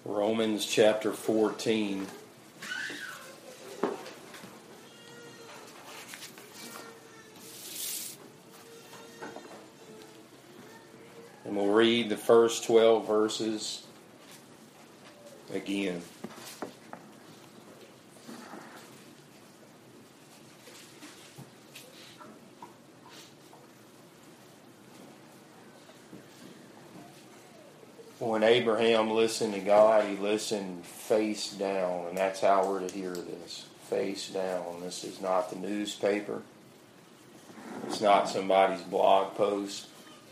Romans chapter 14. And we'll read the first 12 verses again. When Abraham listened to God, he listened face down, and that's how we're to hear this. Face down. This is not the newspaper. It's not somebody's blog post.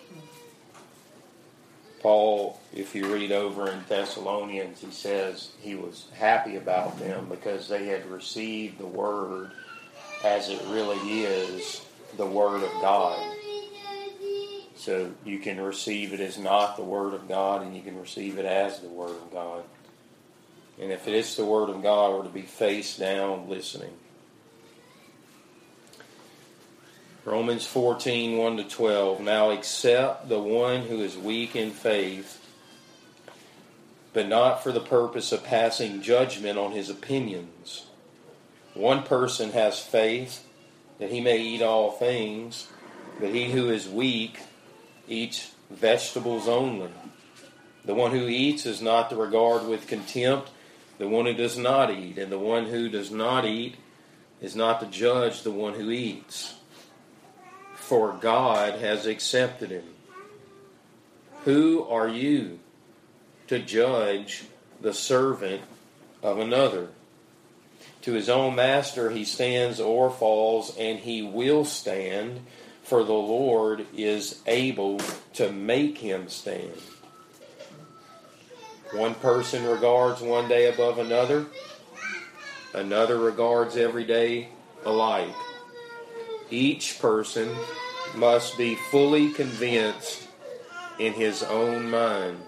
Paul, if you read over in Thessalonians, he says he was happy about them because they had received the Word as it really is, the Word of God. So you can receive it as not the Word of God, and you can receive it as the Word of God. And if it is the Word of God, we're to be face down listening. Romans 14, 1-12. Now accept the one who is weak in faith, but not for the purpose of passing judgment on his opinions. One person has faith that he may eat all things, but he who is weak eats vegetables only. The one who eats is not to regard with contempt the one who does not eat, and the one who does not eat is not to judge the one who eats, for God has accepted him. Who are you to judge the servant of another? To his own master he stands or falls, and he will stand, for the Lord is able to make him stand. One person regards one day above another. Another regards every day alike. Each person must be fully convinced in his own mind.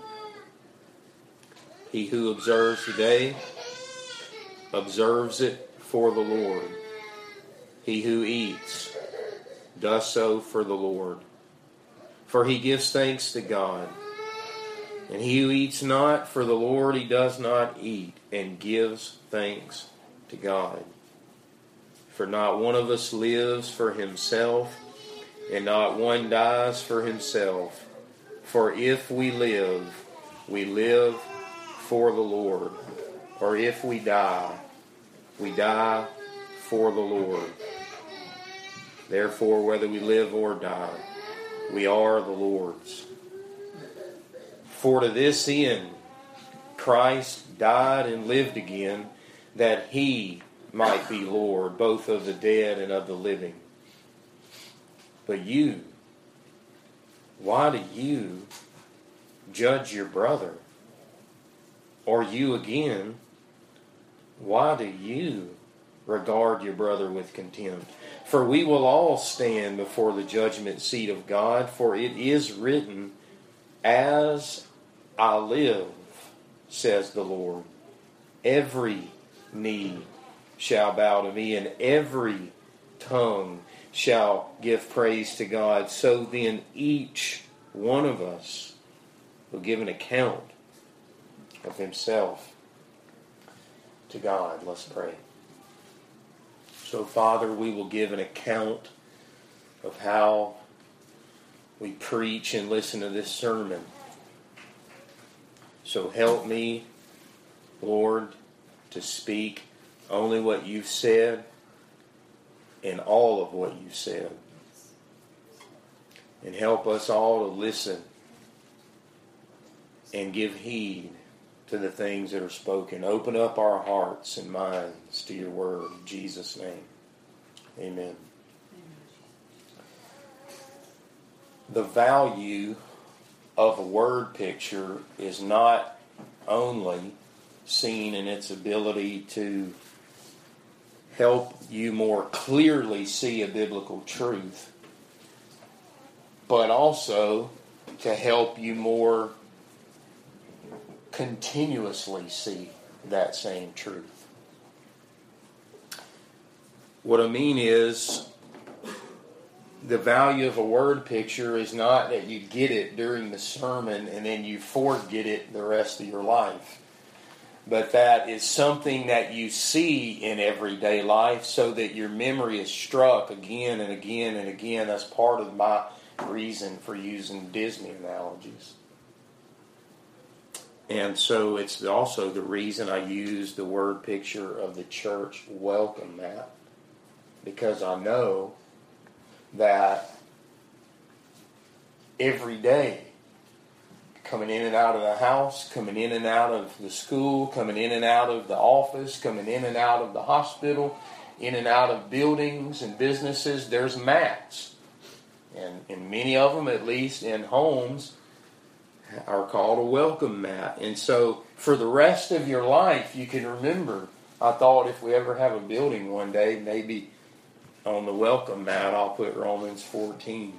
He who observes the day observes it for the Lord. He who eats does so for the Lord, for he gives thanks to God. And he who eats not for the Lord, he does not eat, and gives thanks to God. For not one of us lives for himself, and not one dies for himself. For if we live for the Lord. Or if we die for the Lord. Therefore, whether we live or die, we are the Lord's. For to this end, Christ died and lived again, that he might be Lord, both of the dead and of the living. But you, why do you judge your brother? Or you again, why do you regard your brother with contempt? For we will all stand before the judgment seat of God, for it is written, as I live, says the Lord, every knee shall bow to me, and every tongue shall give praise to God. So then each one of us will give an account of himself to God. Let's pray. So, Father, we will give an account of how we preach and listen to this sermon. So help me, Lord, to speak only what you've said and all of what you've said. And help us all to listen and give heed to the things that are spoken. Open up our hearts and minds to your word. In Jesus' name, amen. The value of a word picture is not only seen in its ability to help you more clearly see a biblical truth, but also to help you more continuously see that same truth. What I mean is, the value of a word picture is not that you get it during the sermon and then you forget it the rest of your life. but that is something that you see in everyday life so that your memory is struck again and again and again. That's part of my reason for using Disney analogies. And so it's also the reason I use the word picture of the church welcome mat, because I know that every day, coming in and out of the house, coming in and out of the school, coming in and out of the office, coming in and out of the hospital, in and out of buildings and businesses, there's mats. And many of them, at least in homes, are called a welcome mat. And so for the rest of your life, you can remember, I thought if we ever have a building one day, maybe on the welcome mat I'll put Romans 14.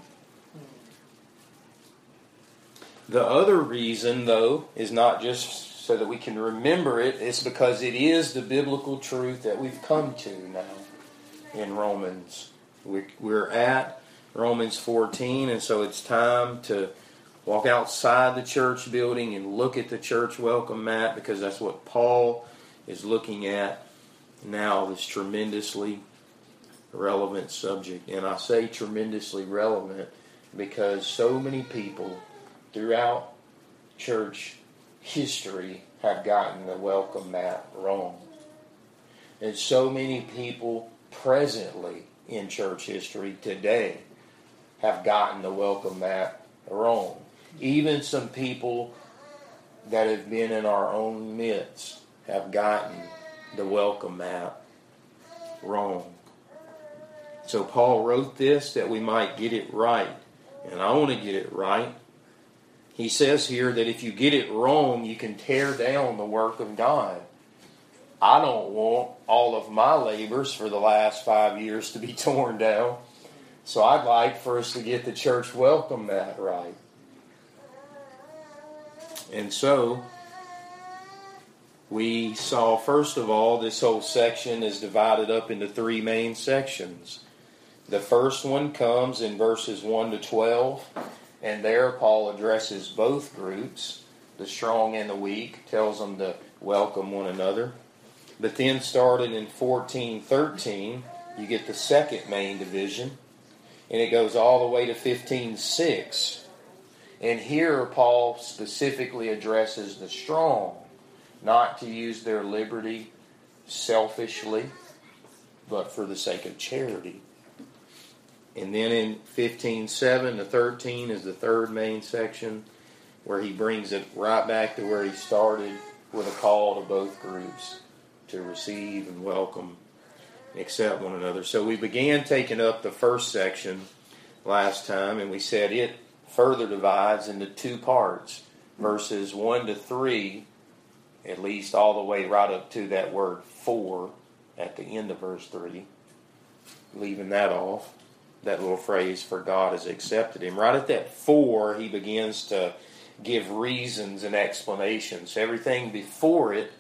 The other reason, though, is not just so that we can remember it. It's because it is the biblical truth that we've come to now in Romans. We're at Romans 14, and so it's time to walk outside the church building and look at the church welcome mat, because that's what Paul is looking at now, this tremendously relevant subject. And I say tremendously relevant because so many people throughout church history have gotten the welcome mat wrong. And so many people presently in church history today have gotten the welcome mat wrong. Even some people that have been in our own midst have gotten the welcome mat wrong. So Paul wrote this that we might get it right. And I want to get it right. He says here that if you get it wrong, you can tear down the work of God. I don't want all of my labors for the last 5 years to be torn down. So I'd like for us to get the church welcome mat right. And so we saw, first of all, this whole section is divided up into 3 main sections. The first one comes in verses 1 to 12. And there Paul addresses both groups, the strong and the weak, tells them to welcome one another. But then starting in 14:13, you get the second main division, and it goes all the way to 15:6. And here Paul specifically addresses the strong, not to use their liberty selfishly, but for the sake of charity. And then in 15:7 to 13 is the third main section, where he brings it right back to where he started, with a call to both groups to receive and welcome and accept one another. So we began taking up the first section last time, and we said it further divides into 2 parts. Verses 1 to 3, at least all the way right up to that word for at the end of verse 3, leaving that off. That little phrase, for God has accepted him. Right at that 4, he begins to give reasons and explanations. Everything before it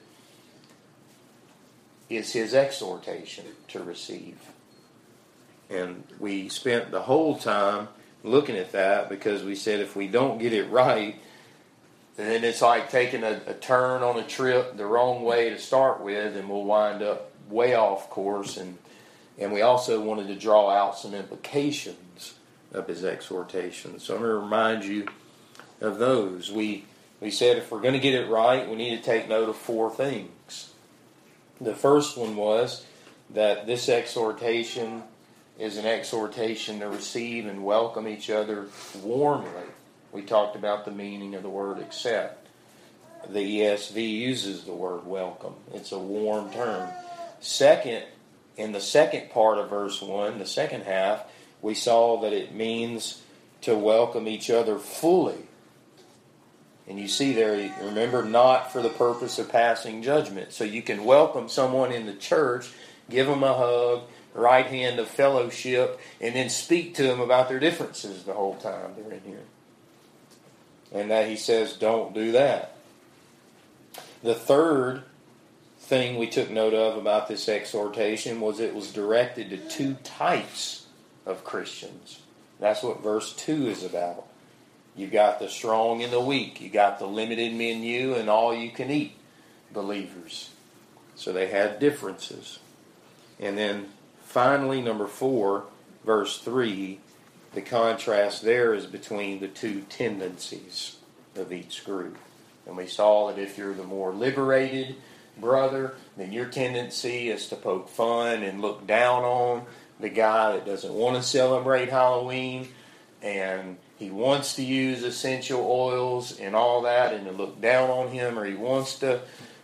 is his exhortation to receive. And we spent the whole time looking at that, because we said if we don't get it right, then it's like taking a turn on a trip the wrong way to start with, and we'll wind up way off course. And we also wanted to draw out some implications of his exhortation. So I'm going to remind you of those. We said if we're going to get it right, we need to take note of 4 things. The first one was that this exhortation is an exhortation to receive and welcome each other warmly. We talked about the meaning of the word accept. The ESV uses the word welcome. It's a warm term. Second, in the second part of verse 1, the second half, we saw that it means to welcome each other fully. And you see there, remember, not for the purpose of passing judgment. So you can welcome someone in the church, give them a hug, right hand of fellowship, and then speak to them about their differences the whole time they're in here. And that he says, don't do that. The third thing we took note of about this exhortation was it was directed to 2 types of Christians. That's what verse 2 is about. You've got the strong and the weak. You've got the limited menu and all you can eat. believers. So they had differences. And then finally, number 4, verse 3, the contrast there is between the two tendencies of each group. And we saw that if you're the more liberated brother, then your tendency is to poke fun and look down on the guy that doesn't want to celebrate Halloween, and he wants to use essential oils and all that, and to look down on him, or he wants to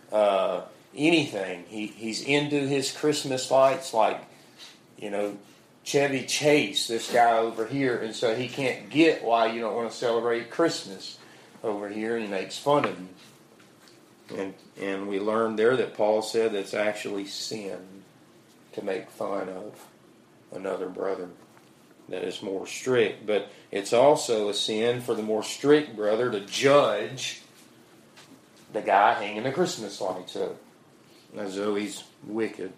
anything. He's into his Christmas lights like, Chevy Chase, this guy over here, and so he can't get why you don't want to celebrate Christmas over here, and he makes fun of you. And we learned there that Paul said it's actually sin to make fun of another brother that is more strict. But it's also a sin for the more strict brother to judge the guy hanging the Christmas lights up as though he's wicked.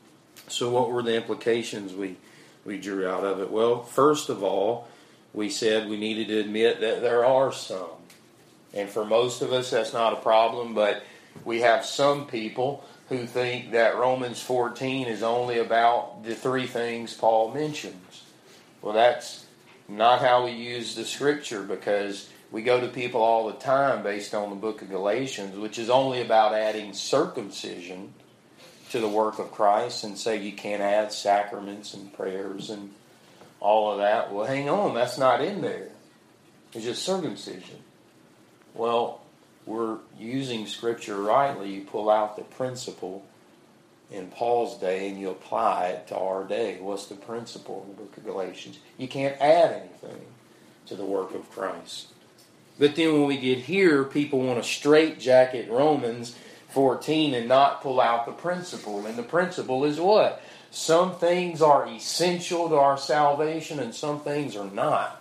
So what were the implications we drew out of it? Well, first of all, we said we needed to admit that there are some. And for most of us, that's not a problem, but we have some people who think that Romans 14 is only about the 3 things Paul mentions. Well, that's not how we use the Scripture, because we go to people all the time based on the book of Galatians, which is only about adding circumcision to the work of Christ, and say you can't add sacraments and prayers and all of that. Well, hang on, that's not in there. It's just circumcision. Well, we're using Scripture rightly. You pull out the principle in Paul's day and you apply it to our day. What's the principle in the book of Galatians? You can't add anything to the work of Christ. But then when we get here, people want to straitjacket Romans 14 and not pull out the principle. And the principle is what? Some things are essential to our salvation and some things are not.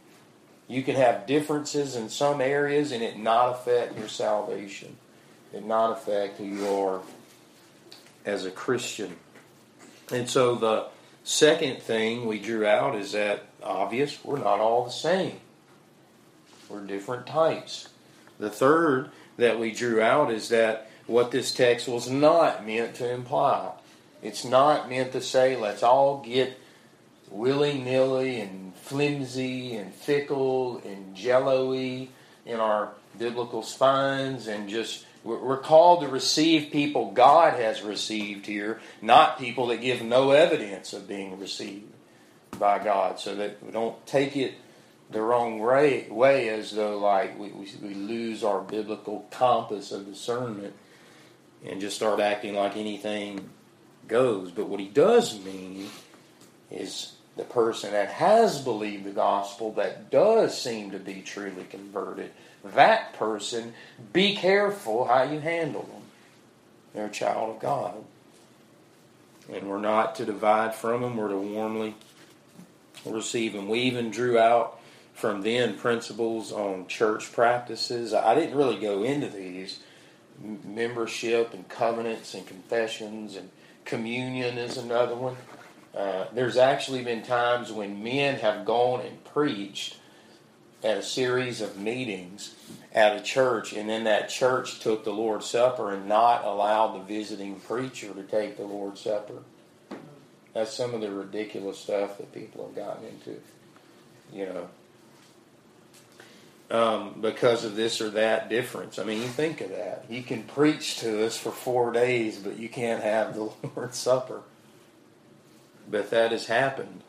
You can have differences in some areas and it not affect your salvation. It not affect who you are as a Christian. And so the second thing we drew out is that, obvious, we're not all the same. We're different types. The third that we drew out is that what this text was not meant to imply. It's not meant to say, let's all get willy-nilly and flimsy and fickle and jello-y in our biblical spines, and just, we're called to receive people God has received here, not people that give no evidence of being received by God, so that we don't take it the wrong way as though like we lose our biblical compass of discernment and just start acting like anything goes. But what he does mean is the person that has believed the gospel, that does seem to be truly converted, that person, be careful how you handle them. They're a child of God. And we're not to divide from them, we're to warmly receive them. We even drew out from then principles on church practices. I didn't really go into these. Membership and covenants and confessions and communion is another one. There's actually been times when men have gone and preached at a series of meetings at a church, and then that church took the Lord's Supper and not allowed the visiting preacher to take the Lord's Supper. That's some of the ridiculous stuff that people have gotten into, because of this or that difference. I mean, you think of that. You can preach to us for 4 days, but you can't have the Lord's Supper. But that has happened.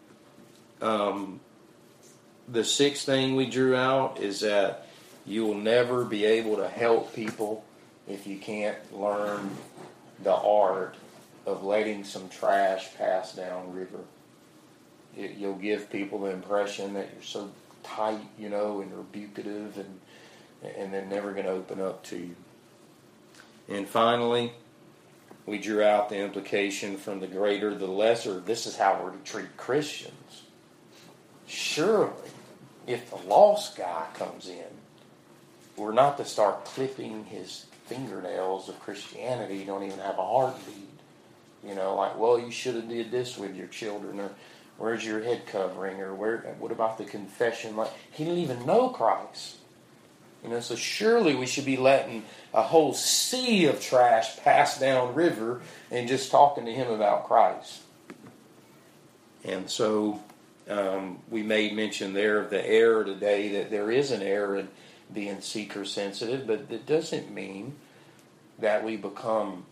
The sixth thing we drew out is that you will never be able to help people if you can't learn the art of letting some trash pass down river. You'll give people the impression that you're so tight, and rebucative, and they're never going to open up to you. And finally, we drew out the implication from the greater to the lesser. This is how we're to treat Christians. Surely, if the lost guy comes in, we're not to start clipping his fingernails of Christianity. You don't even have a heartbeat. You should have did this with your children, or where's your head covering, or what about the confession? He didn't even know Christ. So surely we should be letting a whole sea of trash pass down river and just talking to him about Christ. And so we made mention there of the error today, that there is an error in being seeker sensitive, but it doesn't mean that we become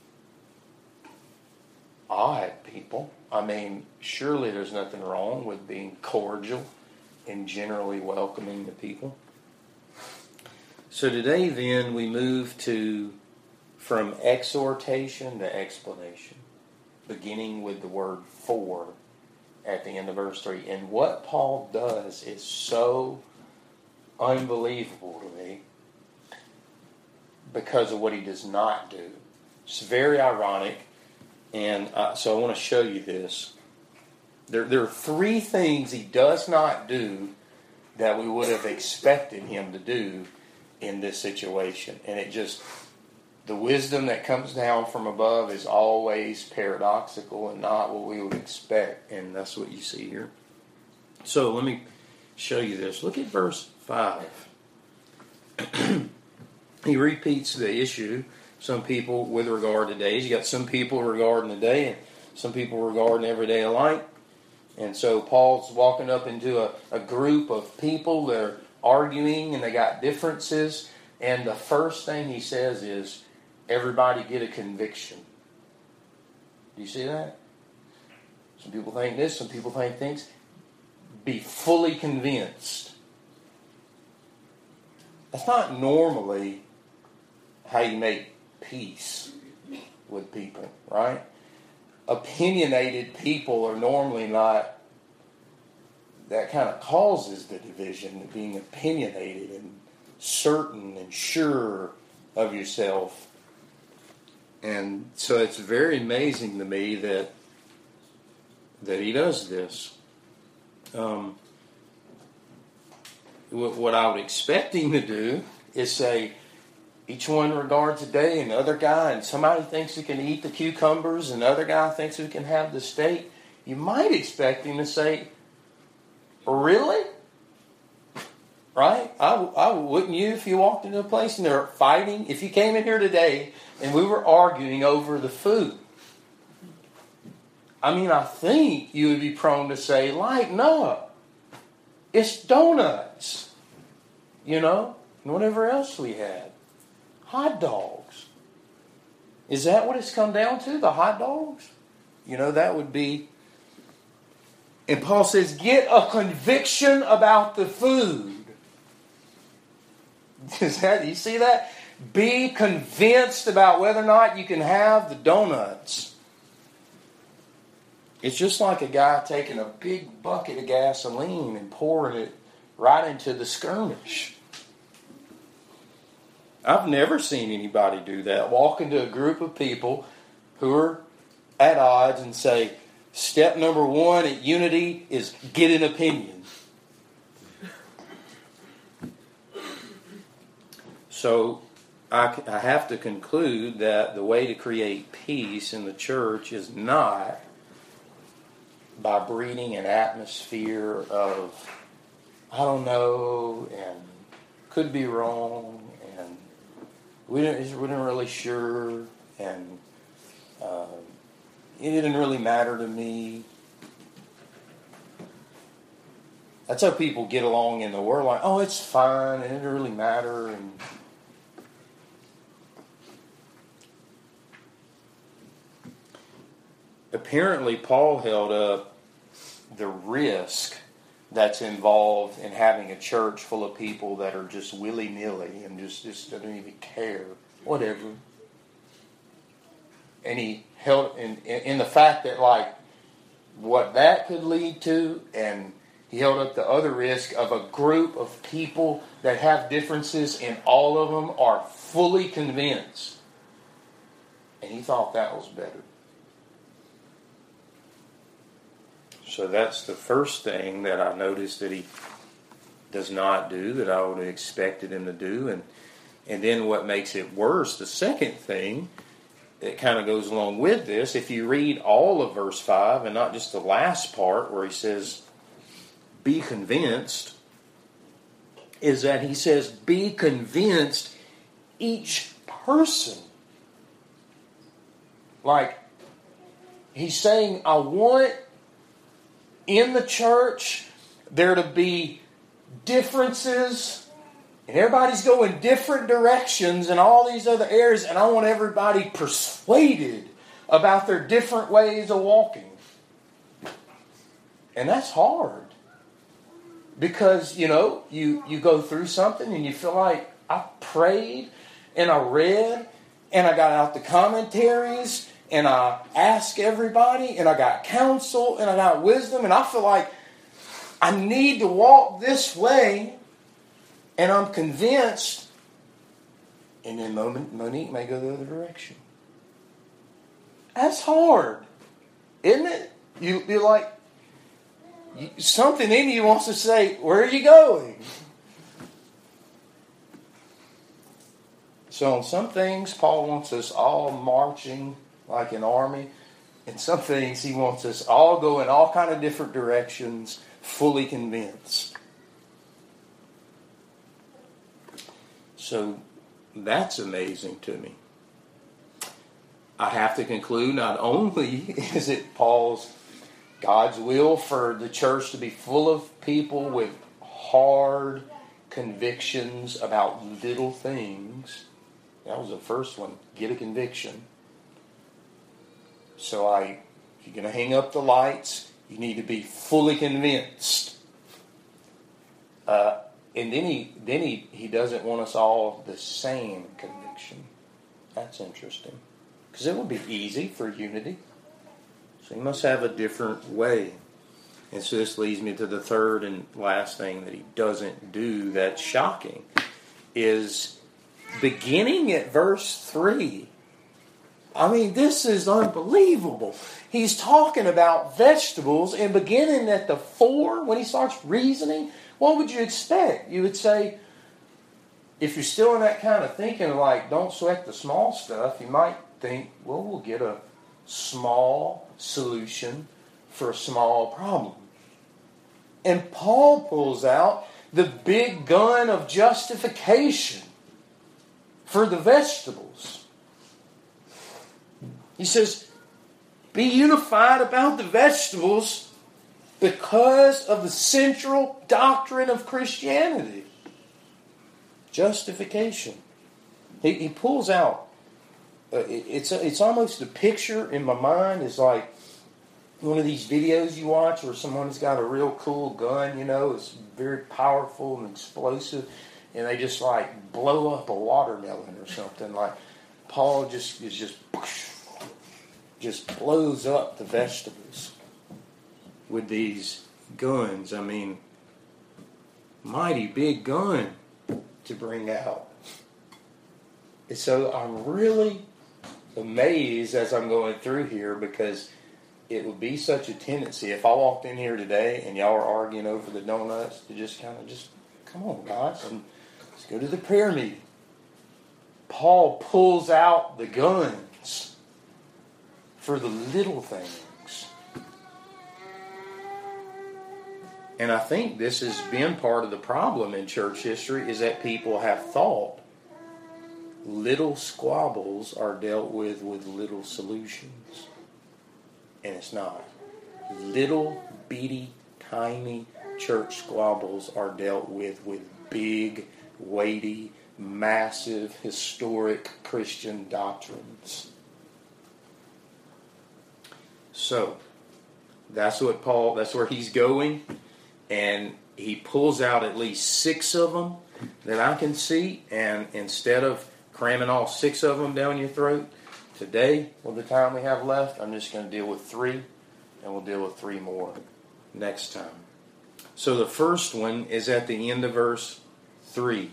odd people. I mean, surely there's nothing wrong with being cordial and generally welcoming to people. So today then we move from exhortation to explanation, beginning with the word for at the end of verse 3. And what Paul does is so unbelievable to me because of what he does not do. It's very ironic, and so I want to show you this. There are three things he does not do that we would have expected him to do in this situation. And the wisdom that comes down from above is always paradoxical and not what we would expect. And that's what you see here. So let me show you this. Look at verse 5. He repeats the issue. Some people with regard to days. You got some people regarding the day and some people regarding every day alike. And so Paul's walking up into a group of people that are arguing and they got differences. And the first thing he says is, everybody get a conviction. Do you see that? Some people think this, some people think things. Be fully convinced. That's not normally how you make peace with people, right? Opinionated people are normally not, that kind of causes the division, being opinionated and certain and sure of yourself. And so it's very amazing to me that he does this. What I would expect him to do is say, each one regards a day, and the other guy, and somebody thinks he can eat the cucumbers, and the other guy thinks he can have the steak. You might expect him to say, really? Right? I wouldn't you if you walked into a place and they're fighting? If you came in here today and we were arguing over the food, I mean, I think you would be prone to say, lighten up. It's donuts. And whatever else we had. Hot dogs. Is that what it's come down to? The hot dogs? That would be. And Paul says, get a conviction about the food. You see that? Be convinced about whether or not you can have the donuts. It's just like a guy taking a big bucket of gasoline and pouring it right into the skirmish. I've never seen anybody do that. Walk into a group of people who are at odds and say, step number 1 at unity is get an opinion. So I have to conclude that the way to create peace in the church is not by breeding an atmosphere of, I don't know, and could be wrong, and we weren't really sure, and it didn't really matter to me. That's how people get along in the world, like, oh, it's fine, and it didn't really matter, and apparently Paul held up the risk that's involved in having a church full of people that are just willy-nilly and just don't even care, whatever. And he held in the fact that, like, what that could lead to, and he held up the other risk of a group of people that have differences and all of them are fully convinced. And he thought that was better. So that's the first thing that I noticed that he does not do, that I would have expected him to do. And then what makes it worse, the second thing that kind of goes along with this, if you read all of verse 5 and not just the last part where he says, be convinced, is that he says, be convinced, each person. Like, he's saying, I want in the church there to be differences, and everybody's going different directions in all these other areas, and I want everybody persuaded about their different ways of walking. And that's hard. Because, you go through something and you feel like, I prayed and I read and I got out the commentaries and I asked everybody and I got counsel and I got wisdom, and I feel like I need to walk this way, and I'm convinced, and then Monique may go the other direction. That's hard, isn't it? You're like, something in you wants to say, where are you going? So on some things, Paul wants us all marching like an army. And some things he wants us all go in all kind of different directions, fully convinced. So that's amazing to me. I have to conclude, not only is it God's will for the church to be full of people with hard convictions about little things. That was the first one. Get a conviction. So if you're going to hang up the lights, you need to be fully convinced. And then he doesn't want us all the same conviction. That's interesting. Because it would be easy for unity. So he must have a different way. And so this leads me to the third and last thing that he doesn't do that's shocking. Is beginning at verse 3. I mean, this is unbelievable. He's talking about vegetables, and beginning at the 4, when he starts reasoning, what would you expect? You would say, if you're still in that kind of thinking, like, don't sweat the small stuff, you might think, well, we'll get a small solution for a small problem. And Paul pulls out the big gun of justification for the vegetables. He says, be unified about the vegetables because of the central doctrine of Christianity. Justification. He pulls out, it's almost a picture in my mind. It's like one of these videos you watch where someone's got a real cool gun, it's very powerful and explosive, and they just like blow up a watermelon or something. Like Paul just blows up the vegetables with these guns. I mean, mighty big gun to bring out. And so I'm really amazed as I'm going through here, because it would be such a tendency if I walked in here today and y'all were arguing over the donuts to just come on, guys, and let's go to the prayer meeting. Paul pulls out the guns for the little things. And I think this has been part of the problem in church history, is that people have thought little squabbles are dealt with little solutions. And it's not. Little bitty, tiny church squabbles are dealt with big, weighty, massive, historic Christian doctrines. So, that's where he's going. And he pulls out at least 6 of them that I can see. And instead of cramming all 6 of them down your throat, today, with the time we have left, I'm just going to deal with 3. And we'll deal with 3 more next time. So the first one is at the end of verse 3.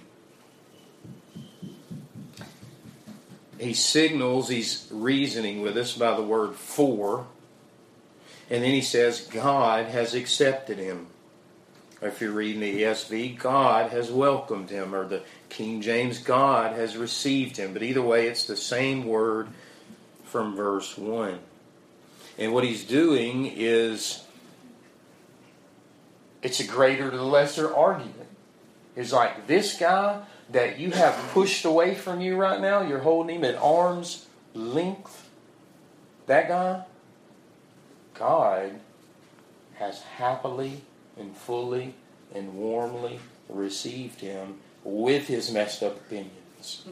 He signals he's reasoning with us by the word for. And then he says, God has accepted him. Or if you're reading the ESV, God has welcomed him. Or the King James, God has received him. But either way, it's the same word from verse 1. And what he's doing is, it's a greater to lesser argument. is like this guy that you have pushed away from you right now, you're holding him at arm's length. That guy, God has happily and fully and warmly received him with his messed up opinions.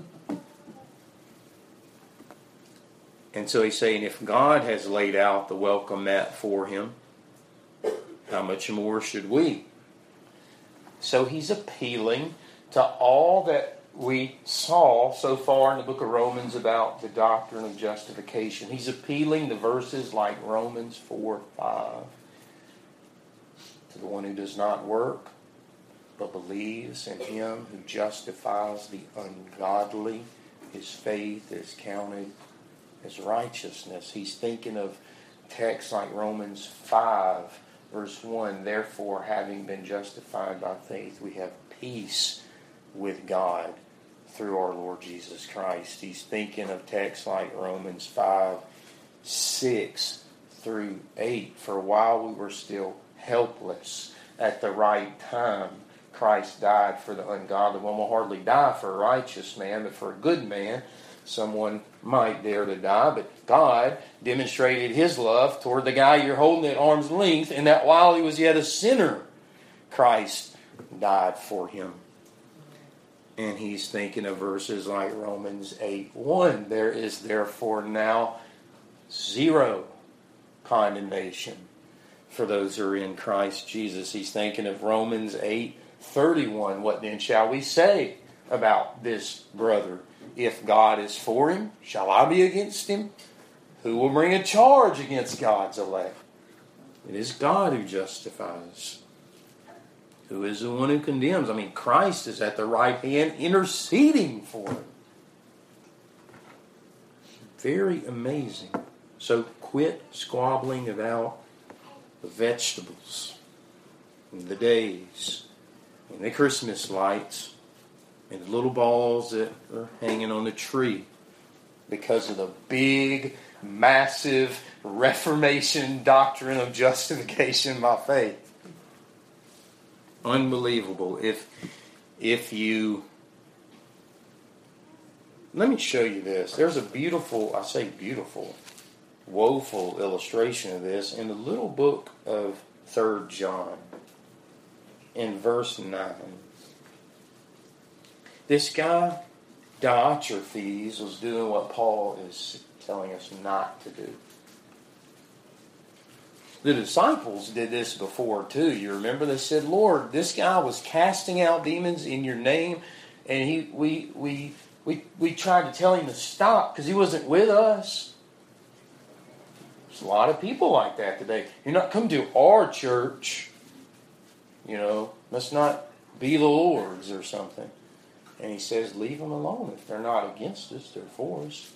And so he's saying, if God has laid out the welcome mat for him, how much more should we? So he's appealing to all that we saw so far in the book of Romans about the doctrine of justification. He's appealing to verses like Romans 4:5. To the one who does not work, but believes in him who justifies the ungodly, his faith is counted as righteousness. He's thinking of texts like Romans 5, verse 1. Therefore, having been justified by faith, we have peace with God through our Lord Jesus Christ. He's thinking of texts like Romans 5, 6 through 8. For while we were still helpless, at the right time, Christ died for the ungodly. One will hardly die for a righteous man, but for a good man, someone might dare to die. But God demonstrated his love toward the guy you're holding at arm's length, and that while he was yet a sinner, Christ died for him. And he's thinking of verses like Romans 8:1. There is therefore now zero condemnation for those who are in Christ Jesus. He's thinking of Romans 8:31. What then shall we say about this brother? If God is for him, shall I be against him? Who will bring a charge against God's elect? It is God who justifies. Who is the one who condemns? I mean, Christ is at the right hand interceding for him. Very amazing. So quit squabbling about the vegetables and the days and the Christmas lights and the little balls that are hanging on the tree because of the big, massive Reformation doctrine of justification by faith. Unbelievable. If you... Let me show you this. There's a beautiful, I say beautiful, woeful illustration of this in the little book of 3 John in verse 9. This guy, Diotrephes, was doing what Paul is telling us not to do. The disciples did this before too. You remember they said, Lord, this guy was casting out demons in your name, and we tried to tell him to stop because he wasn't with us. There's a lot of people like that today. You're not come to our church, must not be the Lord's or something. And he says, leave them alone. If they're not against us, they're for us.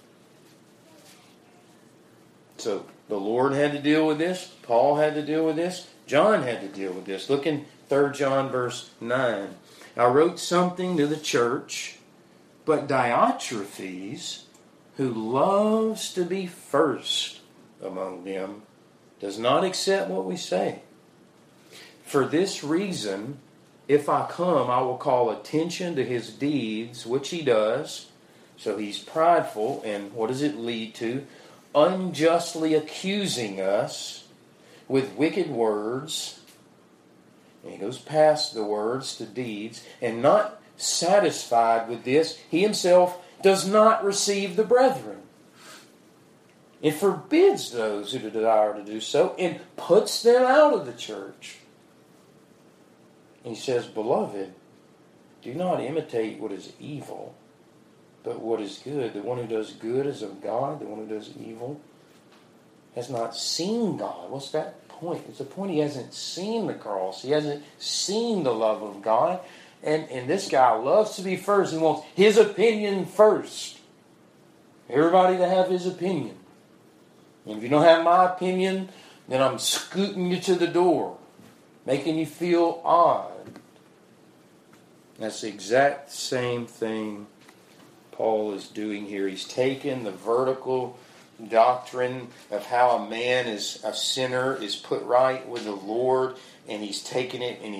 So the Lord had to deal with this. Paul had to deal with this. John had to deal with this. Look in 3 John verse 9. I wrote something to the church, but Diotrephes, who loves to be first among them, does not accept what we say. For this reason, if I come, I will call attention to his deeds, which he does. So he's prideful, and what does it lead to? Unjustly accusing us with wicked words. And he goes past the words to deeds, and not satisfied with this, he himself does not receive the brethren. It forbids those who desire to do so, and puts them out of the church. And he says, Beloved, do not imitate what is evil, but what is good. The one who does good is of God. The one who does evil has not seen God. What's that point? It's the point he hasn't seen the cross. He hasn't seen the love of God. And this guy loves to be first. He wants his opinion first. Everybody to have his opinion. And if you don't have my opinion, then I'm scooting you to the door, making you feel odd. That's the exact same thing Paul is doing here. He's taken the vertical doctrine of how a man is a sinner, is put right with the Lord, and he's taken it and he's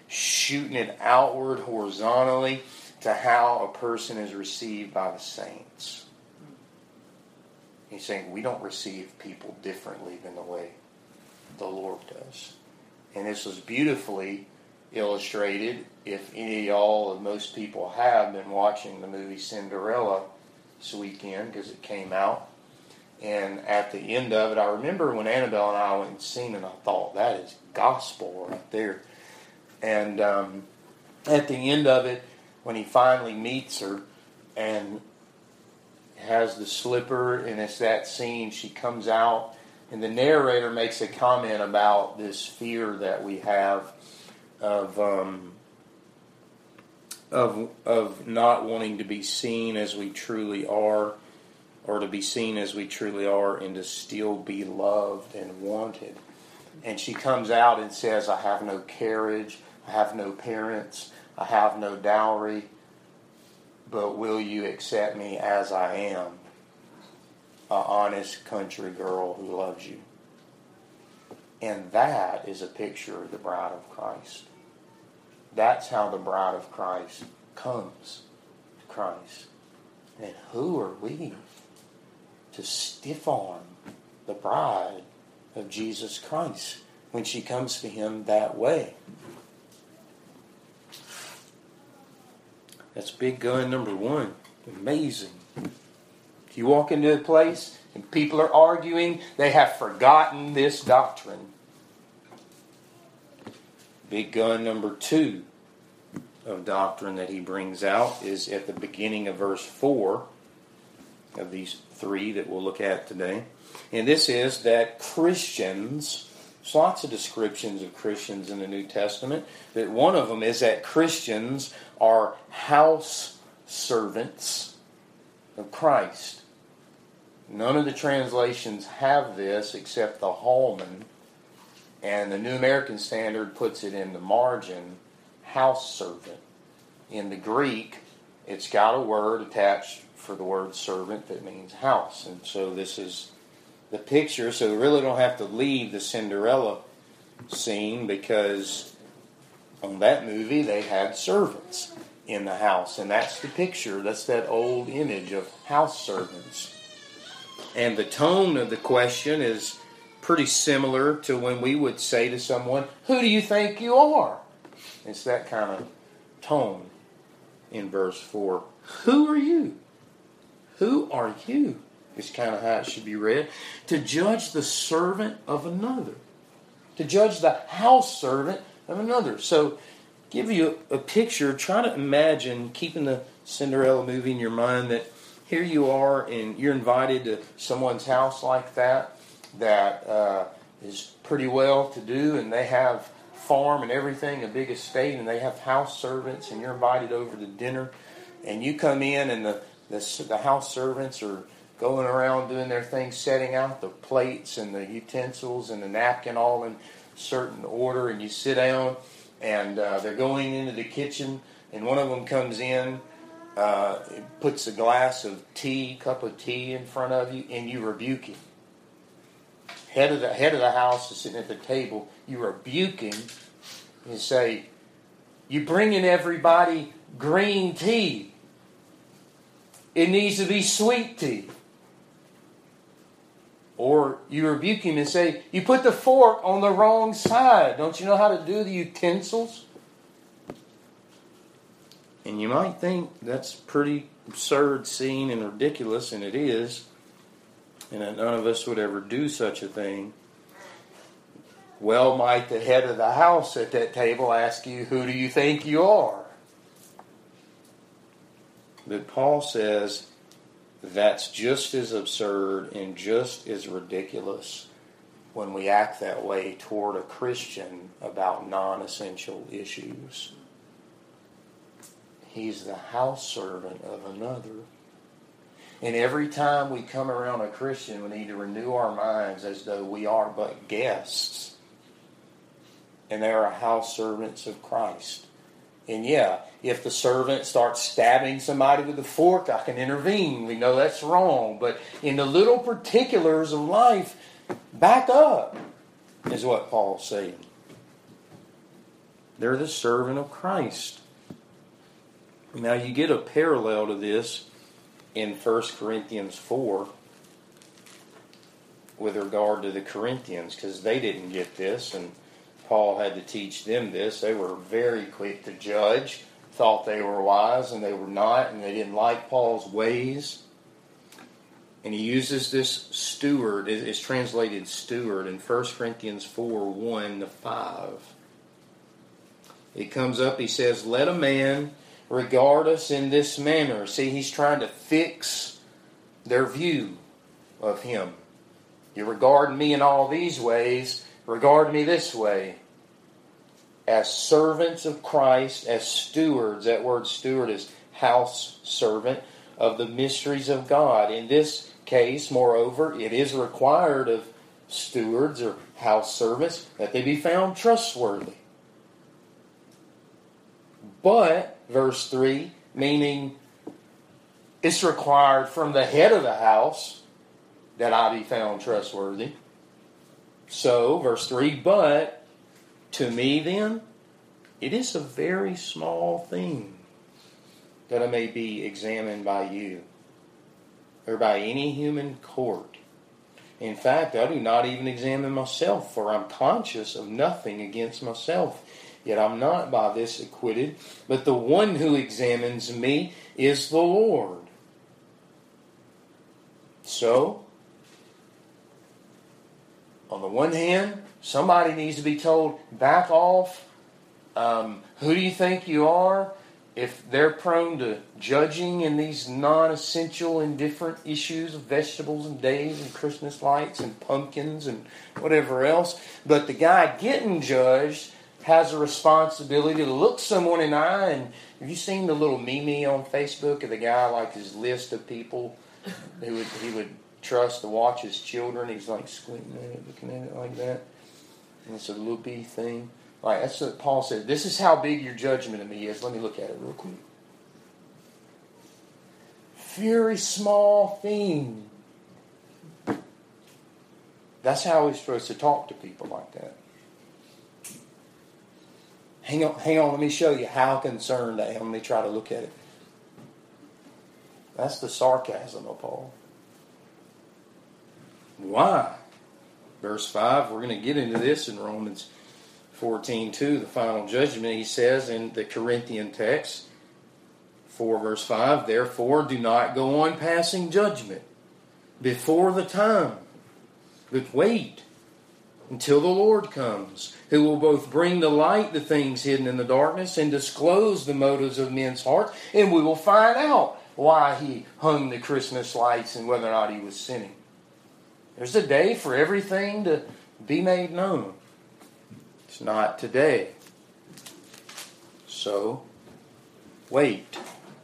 shooting it outward horizontally to how a person is received by the saints. He's saying we don't receive people differently than the way the Lord does. And this was beautifully illustrated, if any of y'all, or most people have been watching the movie Cinderella this weekend, because it came out. And at the end of it, I remember when Annabelle and I went and seen it, I thought, that is gospel right there. And at the end of it, when he finally meets her and has the slipper, and it's that scene, she comes out, and the narrator makes a comment about this fear that we have of not wanting to be seen as we truly are, or to be seen as we truly are, and to still be loved and wanted. And she comes out and says, I have no carriage, I have no parents, I have no dowry, but will you accept me as I am? An honest country girl who loves you. And that is a picture of the bride of Christ. That's how the bride of Christ comes to Christ. And who are we to stiff arm the bride of Jesus Christ when she comes to him that way? That's big gun number one. Amazing. If you walk into a place and people are arguing, they have forgotten this doctrine. Big gun number two of doctrine that he brings out is at the beginning of verse 4 of these three that we'll look at today. And this is that Christians, there's lots of descriptions of Christians in the New Testament, but one of them is that Christians are house servants of Christ. None of the translations have this except the Hallman, and the New American Standard puts it in the margin, house servant. In the Greek, it's got a word attached for the word servant that means house. And so this is the picture. So we really don't have to leave the Cinderella scene, because on that movie they had servants in the house. And that's the picture. That's that old image of house servants. And the tone of the question is pretty similar to when we would say to someone, who do you think you are? It's that kind of tone in verse 4. Who are you? Who are you? Is kind of how it should be read. To judge the servant of another. To judge the house servant of another. So, give you a picture. Try to imagine, keeping the Cinderella movie in your mind, that here you are and you're invited to someone's house like that is pretty well to do, and they have farm and everything, a big estate, and they have house servants, and you're invited over to dinner, and you come in, and the house servants are going around doing their thing, setting out the plates and the utensils and the napkin all in certain order, and you sit down, and they're going into the kitchen, and one of them comes in, puts a glass of tea, cup of tea in front of you, and you rebuke him. Head of the house is sitting at the table. You rebuke him and say, "You bringing everybody green tea. It needs to be sweet tea." Or you rebuke him and say, "You put the fork on the wrong side. Don't you know how to do the utensils?" And you might think that's a pretty absurd scene and ridiculous, and it is. And that none of us would ever do such a thing. Well, might the head of the house at that table ask you, who do you think you are? But Paul says that's just as absurd and just as ridiculous when we act that way toward a Christian about non-essential issues. He's the house servant of another. And every time we come around a Christian, we need to renew our minds as though we are but guests. And they are house servants of Christ. And yeah, if the servant starts stabbing somebody with a fork, I can intervene. We know that's wrong. But in the little particulars of life, back up, is what Paul's saying. They're the servant of Christ. Now you get a parallel to this in 1 Corinthians 4 with regard to the Corinthians, because they didn't get this, and Paul had to teach them this. They were very quick to judge, thought they were wise, and they were not, and they didn't like Paul's ways. And he uses this steward, it's translated steward, in 1 Corinthians 4, 1-5. It comes up, he says, let a man regard us in this manner. See, he's trying to fix their view of him. You regard me in all these ways, regard me this way. As servants of Christ, as stewards, that word steward is house servant, of the mysteries of God. In this case, moreover, it is required of stewards or house servants that they be found trustworthy. But, verse 3, meaning it's required from the head of the house that I be found trustworthy. So, verse 3, but to me then, it is a very small thing that I may be examined by you, or by any human court. In fact, I do not even examine myself, for I'm conscious of nothing against myself. Yet I'm not by this acquitted, but the one who examines me is the Lord. So, on the one hand, somebody needs to be told, back off. Who do you think you are? If they're prone to judging in these non-essential and different issues of vegetables and days and Christmas lights and pumpkins and whatever else. But the guy getting judged has a responsibility to look someone in the eye. And have you seen the little meme on Facebook of the guy, like his list of people who he would trust to watch his children? He's like squinting at it, looking at it like that. And it's a loopy thing. Like, that's what Paul said. This is how big your judgment of me is. Let me look at it real quick. Very small thing. That's how we're supposed to talk to people like that. Hang on, let me show you how concerned I am. Let me try to look at it. That's the sarcasm of Paul. Why? Verse 5, we're going to get into this in Romans 14:2, the final judgment. He says in the Corinthian text, 4 verse 5, therefore do not go on passing judgment before the time, but wait until the Lord comes, who will both bring to light the things hidden in the darkness and disclose the motives of men's hearts, and we will find out why he hung the Christmas lights and whether or not he was sinning. There's a day for everything to be made known. It's not today. So, wait.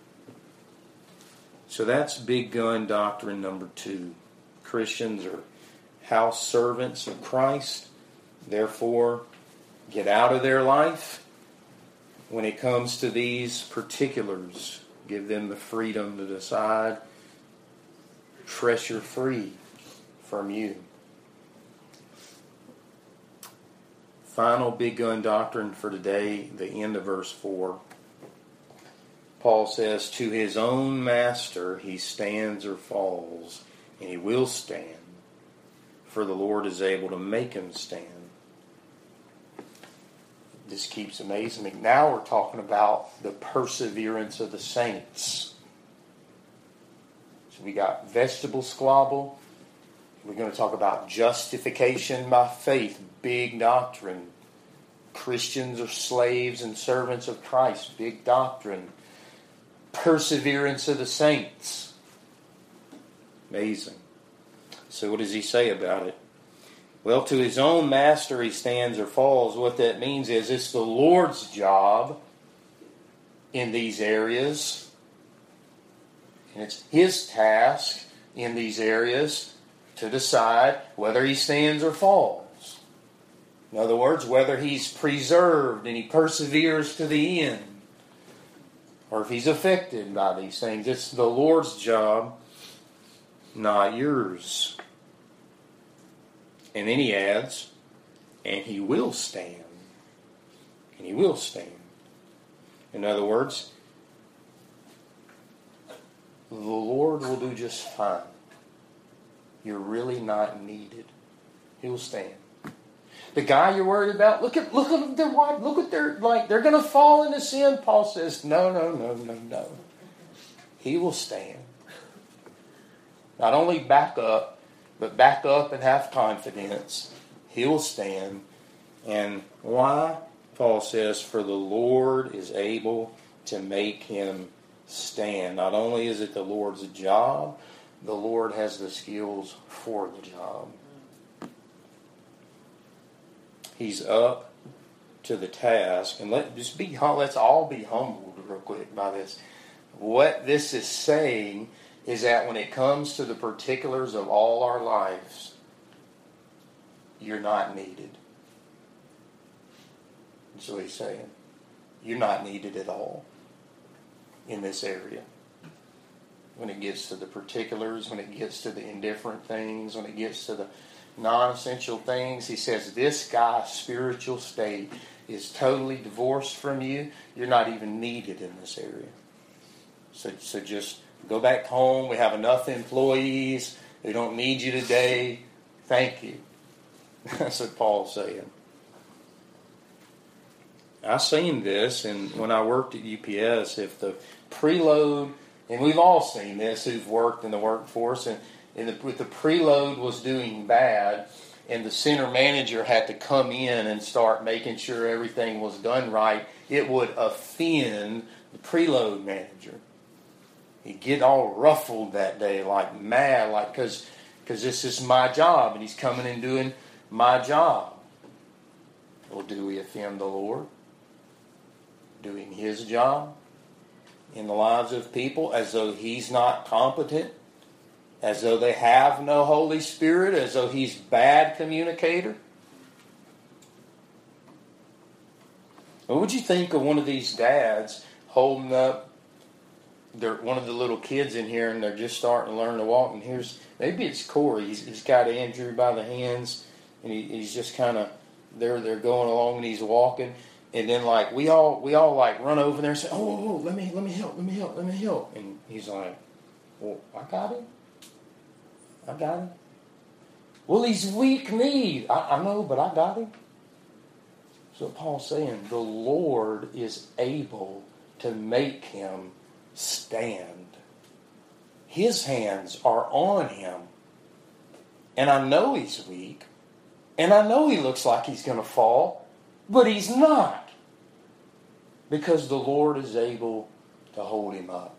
So that's big gun doctrine number 2. Christians are house servants of Christ. Therefore, get out of their life. When it comes to these particulars, give them the freedom to decide. Pressure free from you. Final big gun doctrine for today, the end of verse 4. Paul says, to his own master he stands or falls, and he will stand, for the Lord is able to make him stand. This keeps amazing me. Now we're talking about the perseverance of the saints. So we got vegetable squabble. We're going to talk about justification by faith, big doctrine. Christians are slaves and servants of Christ, big doctrine. Perseverance of the saints. Amazing. So what does he say about it? Well, to his own master he stands or falls. What that means is it's the Lord's job in these areas. And it's his task in these areas to decide whether he stands or falls. In other words, whether he's preserved and he perseveres to the end, or if he's affected by these things. It's the Lord's job, not yours. And then he adds, and he will stand. and he will stand. In other words, the Lord will do just fine. You're really not needed. He'll stand. The guy you're worried about, look at their wife, look at their, like, they're going to fall into sin. Paul says, no. He will stand. Not only back up, but back up and have confidence. He will stand. And why? Paul says, for the Lord is able to make him stand. Not only is it the Lord's job, the Lord has the skills for the job. He's up to the task. And let's all be humbled real quick by this. What this is saying is that when it comes to the particulars of all our lives, you're not needed. That's what he's saying. You're not needed at all in this area. When it gets to the particulars, when it gets to the indifferent things, when it gets to the non-essential things, he says this guy's spiritual state is totally divorced from you. You're not even needed in this area. So just go back home. We have enough employees. We don't need you today. Thank you. That's what Paul's saying. I seen this, and when I worked at UPS, if the preload, and we've all seen this who've worked in the workforce, and if the preload was doing bad, and the center manager had to come in and start making sure everything was done right, it would offend the preload manager. He'd get all ruffled that day, like mad, like because this is my job, and he's coming and doing my job. Well, do we offend the Lord? Doing his job in the lives of people as though he's not competent, as though they have no Holy Spirit, as though he's a bad communicator? What would you think of one of these dads holding up one of the little kids in here, and they're just starting to learn to walk, and maybe it's Corey, he's got Andrew by the hands, and he's just kind of, they're going along and he's walking. And then, like, we all like run over there and say, "Oh, let me help. And he's like, "Well, I got him. Well, he's weak-kneed. I know, but I got him." So Paul's saying, the Lord is able to make him stand. His hands are on him. And I know he's weak. And I know he looks like he's going to fall. But he's not. Because the Lord is able to hold him up.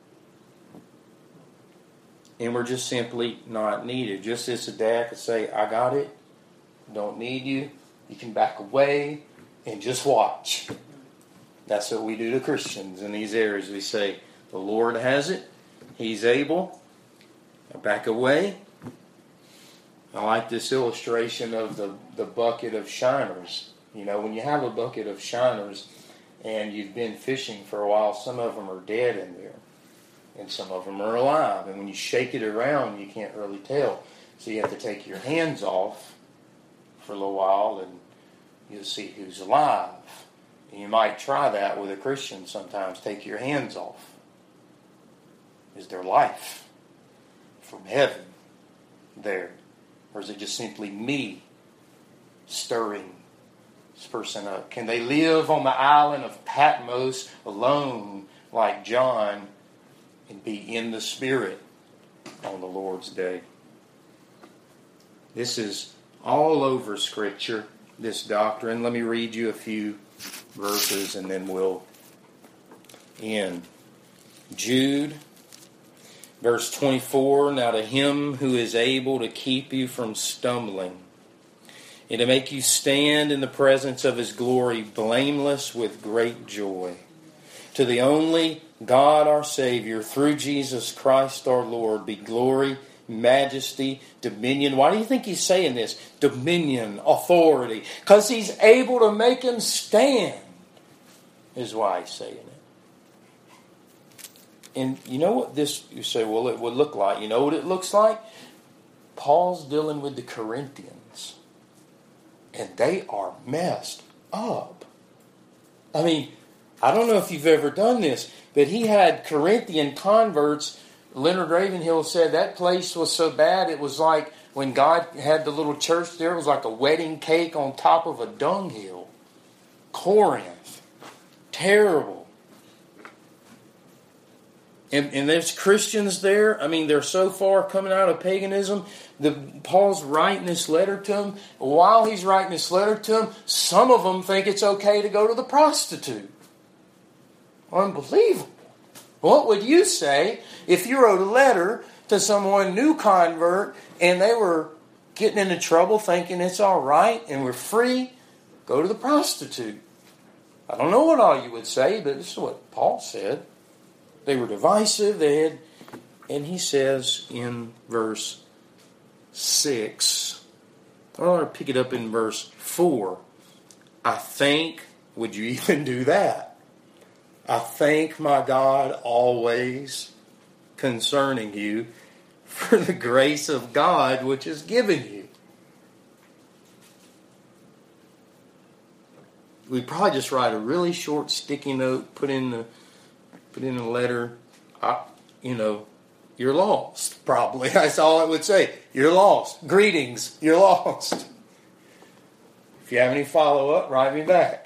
And we're just simply not needed. Just as a dad could say, I got it. Don't need you. You can back away and just watch. That's what we do to Christians in these areas. We say, the Lord has it. He's able. Now back away. I like this illustration of the bucket of shiners. You know, when you have a bucket of shiners and you've been fishing for a while, some of them are dead in there. And some of them are alive. And when you shake it around, you can't really tell. So you have to take your hands off for a little while and you'll see who's alive. And you might try that with a Christian sometimes. Take your hands off. Is there life from heaven there? Or is it just simply me stirring this person up? Can they live on the island of Patmos alone like John and be in the Spirit on the Lord's day? This is all over Scripture, this doctrine. Let me read you a few verses and then we'll end. Jude, verse 24, now to him who is able to keep you from stumbling and to make you stand in the presence of his glory blameless with great joy. To the only God our Savior, through Jesus Christ our Lord, be glory, majesty, dominion. Why do you think he's saying this? Dominion, authority. Because he's able to make him stand, is why he's saying it. And you know what this, you say, well, it would look like. You know what it looks like? Paul's dealing with the Corinthians. And they are messed up. I mean, I don't know if you've ever done this, but he had Corinthian converts. Leonard Ravenhill said that place was so bad, it was like when God had the little church there, it was like a wedding cake on top of a dunghill. Corinth. Terrible. And there's Christians there. I mean, they're so far coming out of paganism. Paul's writing this letter to them. While he's writing this letter to them, some of them think it's okay to go to the prostitute. Unbelievable. What would you say if you wrote a letter to someone, new convert, and they were getting into trouble thinking it's all right and we're free? Go to the prostitute. I don't know what all you would say, but this is what Paul said. They were divisive. And he says in verse 6, I want to pick it up in verse 4. I think, would you even do that? I thank my God always concerning you for the grace of God which is given you. We'd probably just write a really short sticky note, put in the letter, you're lost, probably. That's all I would say. You're lost. Greetings, you're lost. If you have any follow-up, write me back.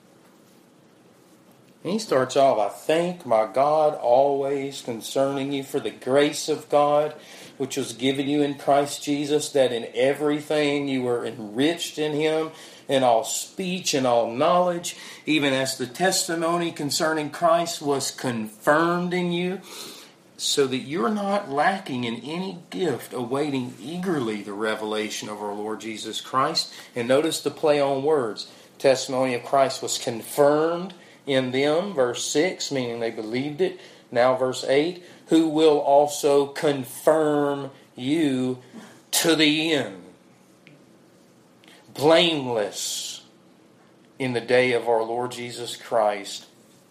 And he starts off, I thank my God always concerning you for the grace of God which was given you in Christ Jesus, that in everything you were enriched in Him, in all speech and all knowledge, even as the testimony concerning Christ was confirmed in you, so that you're not lacking in any gift, awaiting eagerly the revelation of our Lord Jesus Christ. And notice the play on words. Testimony of Christ was confirmed in them, verse 6, meaning they believed it. Now verse 8, who will also confirm you to the end, blameless in the day of our Lord Jesus Christ.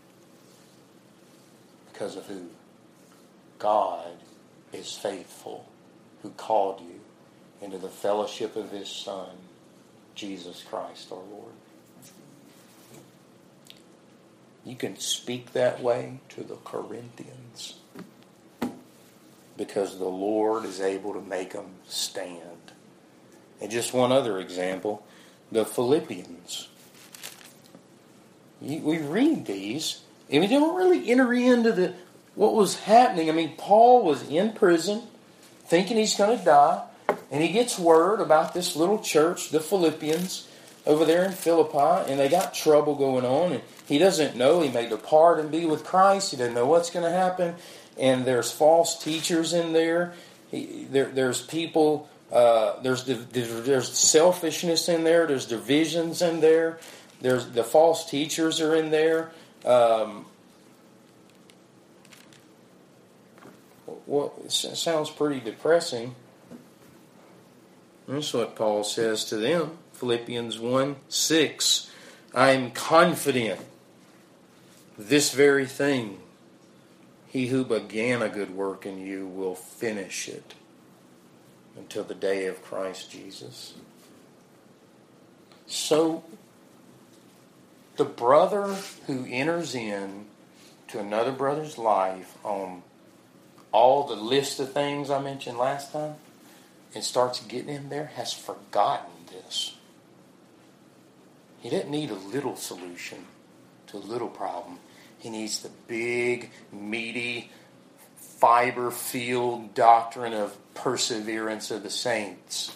Because of who? God is faithful, who called you into the fellowship of His Son, Jesus Christ our Lord. You can speak that way to the Corinthians because the Lord is able to make them stand. And just one other example, the Philippians. We read these, and we don't really enter into what was happening. I mean, Paul was in prison, thinking he's going to die, and he gets word about this little church, the Philippians, over there in Philippi, and they got trouble going on, and he doesn't know. He may depart and be with Christ. He doesn't know what's going to happen, and there's false teachers in there. There's people. There's selfishness in there. There's divisions in there. There's the false teachers are in there. It sounds pretty depressing. That's what Paul says to them. Philippians 1:6. I am confident this very thing, he who began a good work in you will finish it until the day of Christ Jesus. So, the brother who enters in to another brother's life on all the list of things I mentioned last time and starts getting in there has forgotten this. He doesn't need a little solution to a little problem. He needs the big, meaty, fiber-filled doctrine of perseverance of the saints.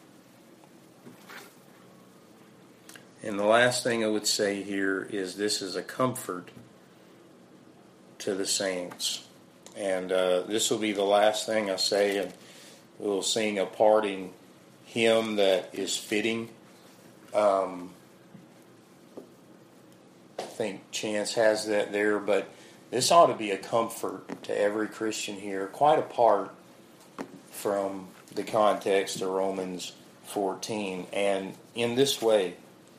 And the last thing I would say here is this is a comfort to the saints. And this will be the last thing I say, and we'll sing a parting hymn that is fitting. I think Chance has that there, but this ought to be a comfort to every Christian here, quite apart from the context of Romans 14. And in this way,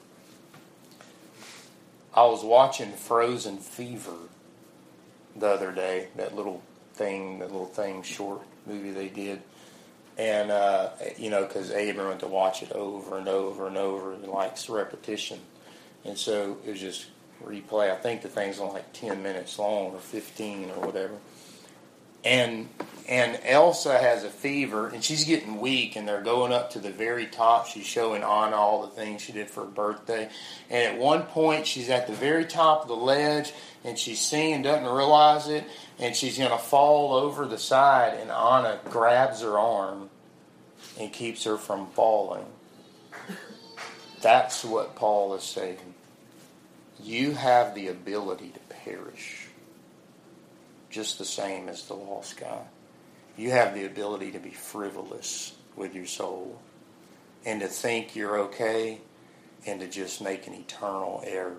I was watching Frozen Fever the other day, that little thing, short movie they did. And, because Abram went to watch it over and over and over and likes repetition. And so it was just replay. I think the thing's only like 10 minutes long or 15 or whatever. And Elsa has a fever, and she's getting weak, and they're going up to the very top. She's showing Anna all the things she did for her birthday. And at one point, she's at the very top of the ledge, and she's singing, doesn't realize it, and she's going to fall over the side, and Anna grabs her arm and keeps her from falling. That's what Paul is saying. You have the ability to perish, just the same as the lost guy. You have the ability to be frivolous with your soul and to think you're okay and to just make an eternal error.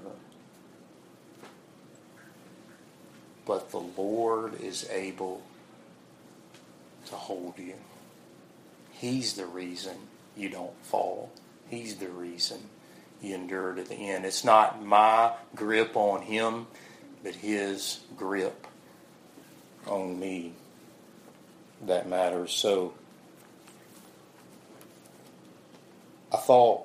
But the Lord is able to hold you. He's the reason you don't fall. He's the reason you endure to the end. It's not my grip on Him, but His grip on me that matters. So I thought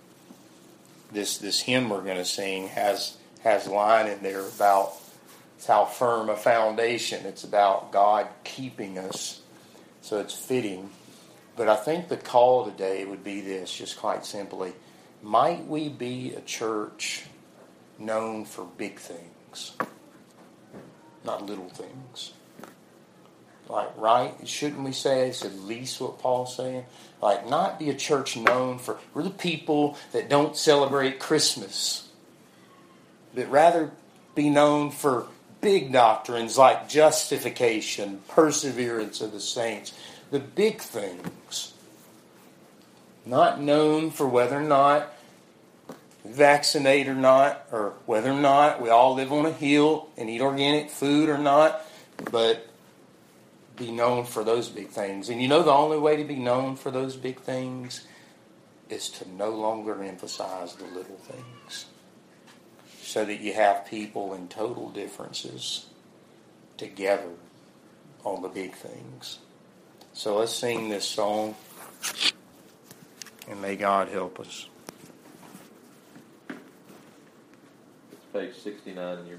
this hymn we're going to sing has a line in there about how firm a foundation. It's about God keeping us. So it's fitting. But I think the call today would be this, just quite simply. Might we be a church known for big things, not little things? Like, right? Shouldn't we say it's at least what Paul's saying? Like, not be a church known for, we're the people that don't celebrate Christmas, but rather be known for big doctrines like justification, perseverance of the saints, the big things. Not known for whether or not vaccinate or not, or whether or not we all live on a hill and eat organic food or not, but be known for those big things. And you know the only way to be known for those big things is to no longer emphasize the little things, so that you have people in total differences together on the big things. So let's sing this song, and may God help us. Page 69 in your